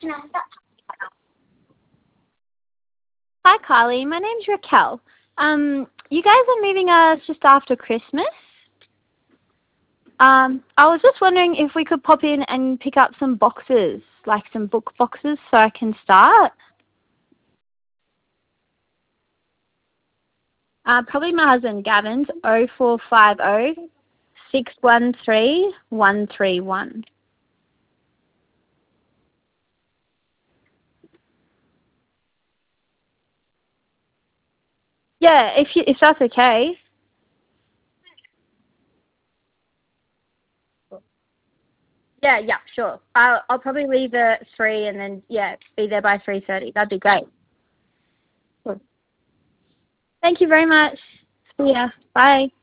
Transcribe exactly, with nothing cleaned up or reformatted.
Hi, Carly. My name's Raquel. Um, you guys are moving us just after Christmas. Um, I was just wondering if we could pop in and pick up some boxes, like some book boxes, so I can start. Uh, probably my husband, Gavin's, oh four five oh, six one three, one three one. Yeah, if you, if that's okay. Yeah, yeah, sure. I'll, I'll probably leave at three and then, yeah, be there by three thirty. That'd be great. Cool. Thank you very much. See ya. Bye.